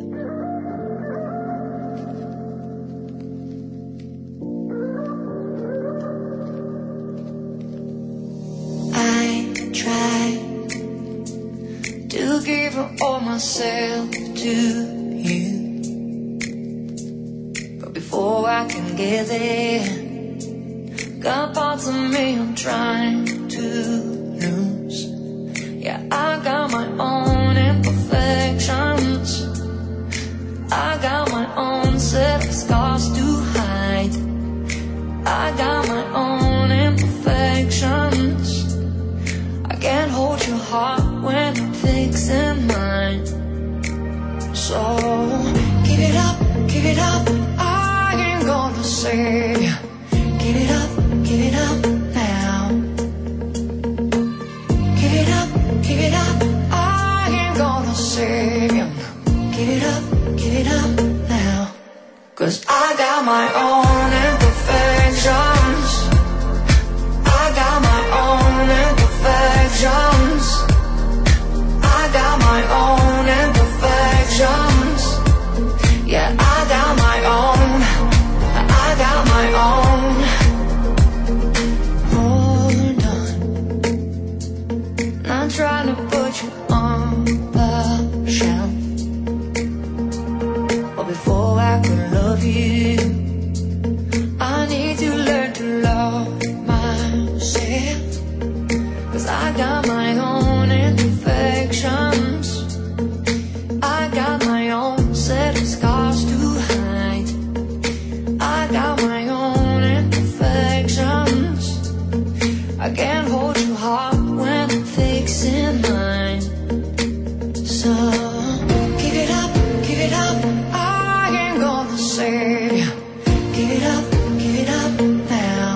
I try to give all myself to you, but before I can get there, got parts of me I'm trying to lose. Yeah, I got my own imperfections, I got my own set of scars to hide, I got my own imperfections. I can't hold your heart when I'm fixing mine. So give it up, I ain't gonna say give it up now. Give it up, I ain't gonna say give it up now. 'Cause I got my own imperfections, I got my own imperfections, I got my own imperfections. Yeah, I got my own, I got my own. Hold on, not trying to put you on the shelf, but before I could love you, I need to learn to love myself. 'Cause I got my own imperfections, I got my own set of scars to hide, I got my own imperfections. I can't hold your heart when I'm fixing mine. So give it up, I ain't gonna say give it up now.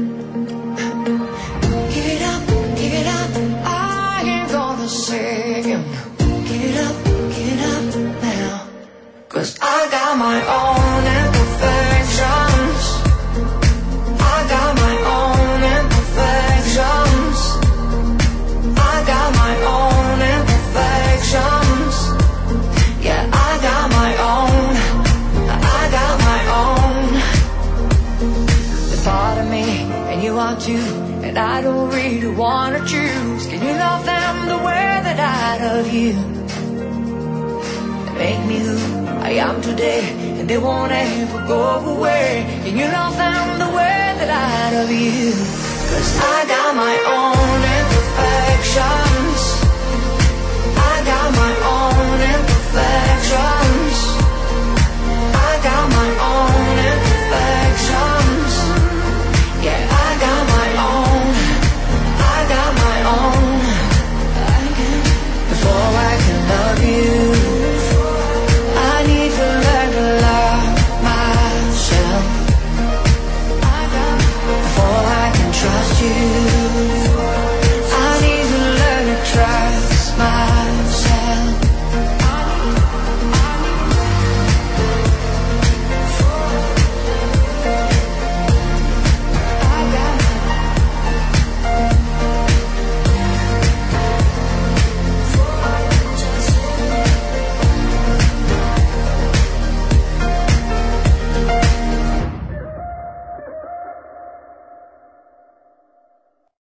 Give it up, I ain't gonna say give it up now. 'Cause I got my own imperfections, I got my own imperfections, I got my own imperfections. Yeah, I got my own, I got my own. The part of me, and you are too, and I don't really wanna choose. Can you love them the way that I love you? They make me who I am today, and they won't ever go away. Can you love them the way that I love you? 'Cause I got my own imperfections, I got my own imperfections.